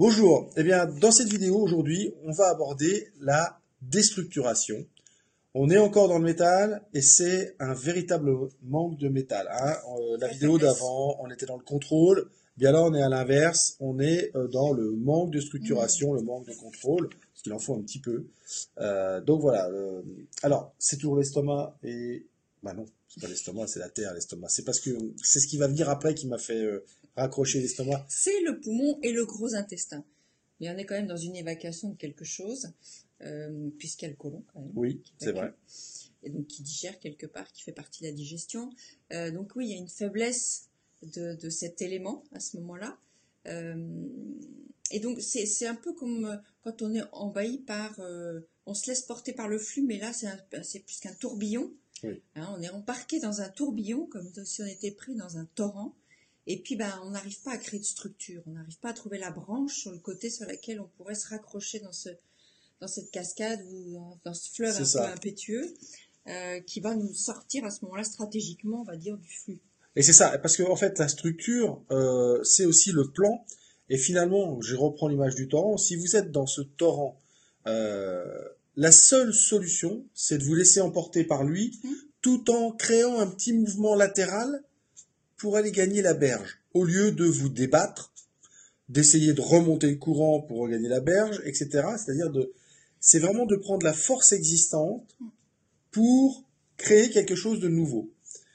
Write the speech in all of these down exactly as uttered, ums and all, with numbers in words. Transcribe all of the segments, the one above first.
Bonjour, eh bien, dans cette vidéo aujourd'hui, on va aborder la déstructuration. On est encore dans le métal et c'est un véritable manque de métal, hein. Euh, la La vidéo faiblesse. d'avant, on était dans le contrôle, bien là on est à l'inverse, on est euh, dans le manque de Hmm. structuration, le manque de contrôle, parce qu'il en faut un petit peu. Euh, donc voilà, euh, alors c'est toujours l'estomac et... Bah non, c'est pas l'estomac, c'est la terre l'estomac. C'est parce que c'est ce qui va venir après qui m'a fait euh, raccrocher l'estomac. C'est le poumon et le gros intestin. Mais on est quand même dans une évacuation de quelque chose, euh, puisqu'il y a le côlon quand même Oui, qui c'est évacue, vrai. et donc qui digère quelque part, qui fait partie de la digestion. Euh, donc oui, il y a une faiblesse de, de cet élément à ce moment-là. Euh, et donc c'est c'est un peu comme euh, quand on est envahi par... euh, on se laisse porter par le flux, mais là c'est un- c'est plus qu'un tourbillon. Oui. Hein, on est embarqué dans un tourbillon, comme si on était pris dans un torrent. Et puis, ben, on n'arrive pas à créer de structure. On n'arrive pas à trouver la branche sur le côté sur laquelle on pourrait se raccrocher dans, ce, dans cette cascade ou dans ce fleuve C'est un peu ça. impétueux euh, qui va nous sortir à ce moment-là stratégiquement, on va dire, du flux. Et c'est ça, parce que en fait, la structure, euh, c'est aussi le plan. Et finalement, je reprends l'image du torrent. Si vous êtes dans ce torrent, euh, la seule solution, c'est de vous laisser emporter par lui, Hmm. tout en créant un petit mouvement latéral pour aller gagner la berge, au lieu de vous débattre, d'essayer de remonter le courant pour regagner la berge, et cetera. C'est-à-dire de, c'est vraiment de prendre la force existante pour créer quelque chose de nouveau.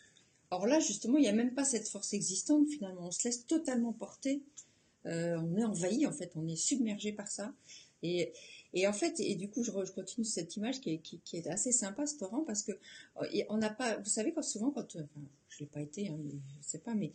Or là, justement, il n'y a même pas cette force existante, finalement. On se laisse totalement porter. Euh, on est envahi, en fait. On est submergé par ça. Et, et en fait, et du coup, je, re- je continue cette image qui est, qui, qui est assez sympa, ce torrent, parce que euh, et on n'a pas, vous savez, quand souvent, quand, euh, enfin, je l'ai pas été, hein, mais je sais pas, mais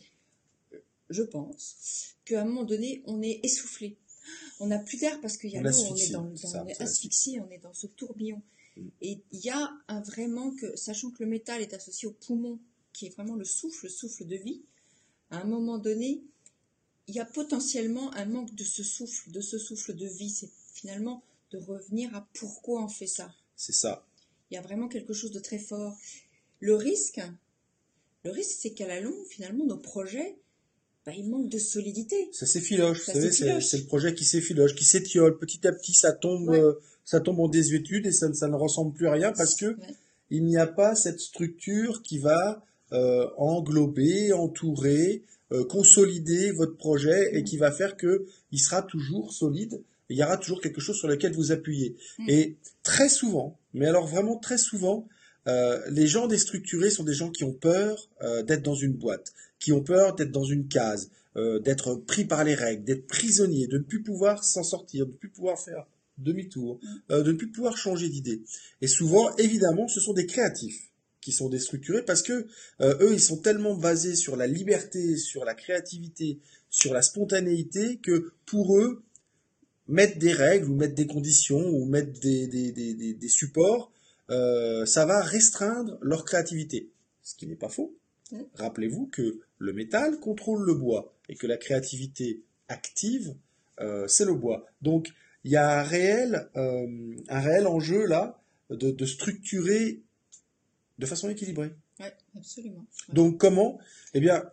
je pense qu'à un moment donné, on est essoufflé. On n'a plus d'air parce qu'il y a On l'eau, on est asphyxie, dans, c'est dans- ça, on est c'est l'asphyxie. asphyxié, on est dans ce tourbillon. Et il y a un vraiment que, sachant que le métal est associé au poumon, qui est vraiment le souffle, le souffle de vie, à un moment donné, il y a potentiellement un manque de ce souffle, de ce souffle de vie. C'est finalement de revenir à pourquoi on fait ça. C'est ça. Il y a vraiment quelque chose de très fort. Le risque, le risque, c'est qu'à la longue, finalement, nos projets, bah, ils manquent de solidité. Ça s'effiloche, vous Ça savez, c'est c'est le s'effiloche. projet qui s'effiloche, qui s'étiole. Petit à petit, ça tombe, Ouais. euh, ça tombe en désuétude et ça, ne- ça ne ressemble plus à rien parce que Ouais. il n'y a pas cette structure qui va euh, englober, entourer, euh, consolider votre projet et Mm. qui va faire que il sera toujours solide. Il y aura toujours quelque chose sur lequel vous appuyez. Mm. Et très souvent, mais alors vraiment très souvent, euh, les gens déstructurés sont des gens qui ont peur euh, d'être dans une boîte, qui ont peur d'être dans une case, euh, d'être pris par les règles, d'être prisonnier, de ne plus pouvoir s'en sortir, de ne plus pouvoir faire demi-tour, Mm. euh, de ne plus pouvoir changer d'idée. Et souvent, évidemment, ce sont des créatifs qui sont déstructurés parce que euh, eux, ils sont tellement basés sur la liberté, sur la créativité, sur la spontanéité que pour eux, mettre des règles ou mettre des conditions ou mettre des, des, des, des, des supports, euh, ça va restreindre leur créativité. Ce qui n'est pas faux. Mm. Rappelez-vous que le métal contrôle le bois et que la créativité active, euh, c'est le bois. Donc, il y a un réel, euh, un réel enjeu là de, de structurer de façon équilibrée. Ouais, absolument. Ouais. Donc, comment? Eh bien,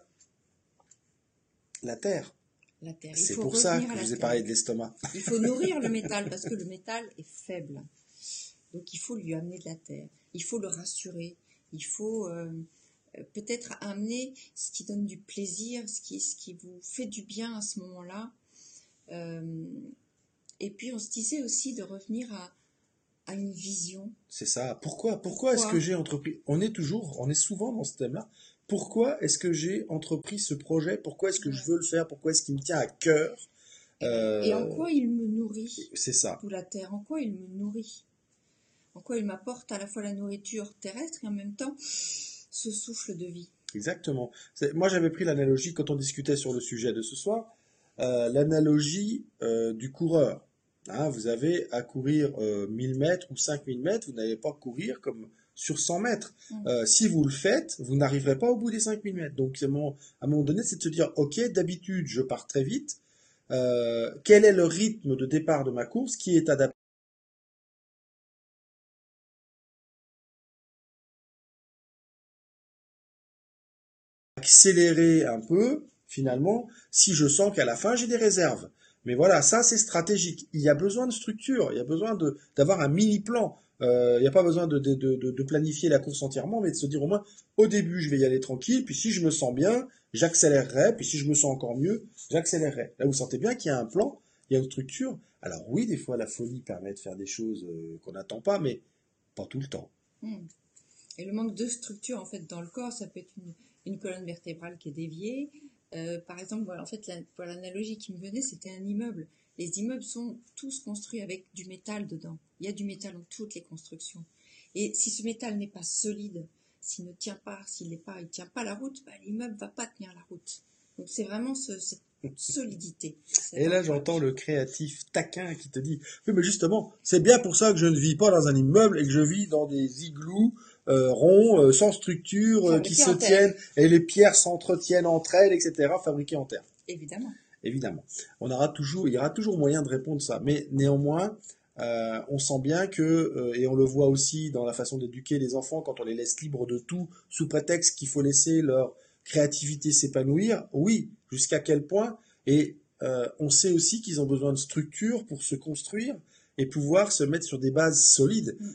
la terre. La terre. Il C'est faut pour ça revenir que à je la vous ai terre. parlé de l'estomac. Il faut nourrir le métal parce que le métal est faible. Donc il faut lui amener de la terre. Il faut le rassurer. Il faut euh, peut-être amener ce qui donne du plaisir, ce qui, ce qui vous fait du bien à ce moment-là. Euh, et puis on se disait aussi de revenir à, à une vision. C'est ça. Pourquoi, pourquoi est-ce que Pourquoi? j'ai entrepris? On est toujours, on est souvent dans ce thème-là. Pourquoi est-ce que j'ai entrepris ce projet? Pourquoi est-ce que je Ouais. veux le faire? Pourquoi est-ce qu'il me tient à cœur? Et en Euh, quoi il me nourrit, c'est ça. d'où la terre, en quoi il me nourrit, en quoi il m'apporte à la fois la nourriture terrestre et en même temps ce souffle de vie. Exactement. C'est- Moi, j'avais pris l'analogie quand on discutait sur le sujet de ce soir, euh, l'analogie euh, du coureur. Hein, vous avez à courir euh, mille mètres ou cinq mille mètres, vous n'allez pas courir comme sur cent mètres. Mm. Euh, si vous le faites, vous n'arriverez pas au bout des cinq mille mètres. Donc, c'est mon- à un moment donné, c'est de se dire, OK, d'habitude, je pars très vite. Euh, quel est le rythme de départ de ma course qui est adapté? Accélérer un peu, finalement, si je sens qu'à la fin, j'ai des réserves. Mais voilà, ça c'est stratégique. Il y a besoin de structure, il y a besoin de d'avoir un mini plan. Euh, il n'y a pas besoin de, de, de, de- de planifier la course entièrement, mais de se dire au moins, au début, je vais y aller tranquille, puis si je me sens bien, j'accélérerai, puis si je me sens encore mieux, j'accélérerai. Là, vous sentez bien qu'il y a un plan, il y a une structure. Alors oui, des fois, la folie permet de faire des choses euh, qu'on n'attend pas, mais pas tout le temps. Hmm. Et le manque de structure en fait dans le corps, ça peut être une, une colonne vertébrale qui est déviée. Euh, par exemple, voilà, en fait, la- pour l'analogie qui me venait, c'était un immeuble. Les immeubles sont tous construits avec du métal dedans. Il y a du métal dans toutes les constructions. Et si ce métal n'est pas solide, s'il ne tient pas, s'il n'est pas, il tient pas la route, bah, l'immeuble va pas tenir la route. Donc c'est vraiment ce- cette solidité, cet Et là, j'entends ancrage. le créatif taquin qui te dit, oui, mais justement, c'est bien pour ça que je ne vis pas dans un immeuble et que je vis dans des igloos euh, ronds, euh, sans structure, euh, qui Fabriqué se en terre, tiennent et les pierres s'entretiennent entre elles, et cetera, fabriquées en terre. évidemment. Évidemment. On aura toujours, il y aura toujours moyen de répondre ça. Mais néanmoins, euh, on sent bien que, euh, et on le voit aussi dans la façon d'éduquer les enfants, quand on les laisse libres de tout, sous prétexte qu'il faut laisser leur créativité s'épanouir, oui, jusqu'à quel point. Et euh, on sait aussi qu'ils ont besoin de structure pour se construire et pouvoir se mettre sur des bases solides. Mm.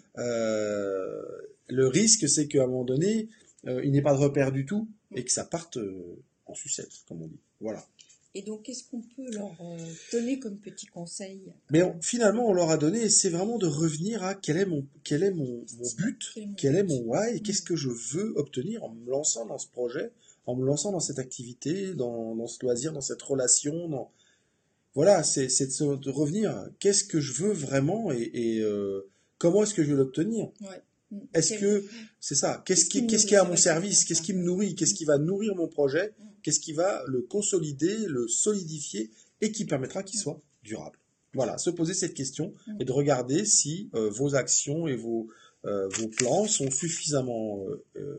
Euh, le risque, c'est qu'à un moment donné, euh, il n'y ait pas de repère du tout Mm. et que ça parte euh, en sucette, comme on dit. Voilà. Et donc, qu'est-ce qu'on peut leur euh, donner comme petit conseil Mais quand on- même. finalement, on leur a donné, et c'est vraiment de revenir à quel est mon, quel est mon, mon C'est but, quel est mon quel est but? mon why, et Mm. qu'est-ce que je veux obtenir en me lançant dans ce projet, en me lançant dans cette activité, dans, dans ce loisir, dans cette relation. Dans... Voilà, c'est c'est de, se- de revenir à qu'est-ce que je veux vraiment et, et, euh, comment est-ce que je vais l'obtenir. Ouais. Mm. Est-ce Quel- que, c'est ça, qu'est-ce Qu'est-ce qui qui, me qu'est-ce qui nourrit? est à C'est mon vrai que c'est service, bien qu'est-ce ça. qui me nourrit, qu'est-ce Mm. qui va nourrir mon projet, Mm. qu'est-ce qui va le consolider, le solidifier et qui permettra qu'il Mm. soit durable. Voilà, se poser cette question Mm. et de regarder si euh, vos actions et vos, euh, vos plans sont suffisamment euh, euh,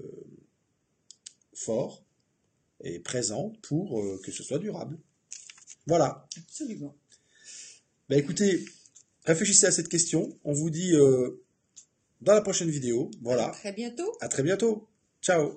forts et présents pour euh, que ce soit durable. Voilà. Absolument. Bah écoutez, réfléchissez à cette question. On vous dit euh, dans la prochaine vidéo. À Voilà. très bientôt. À très bientôt. Ciao.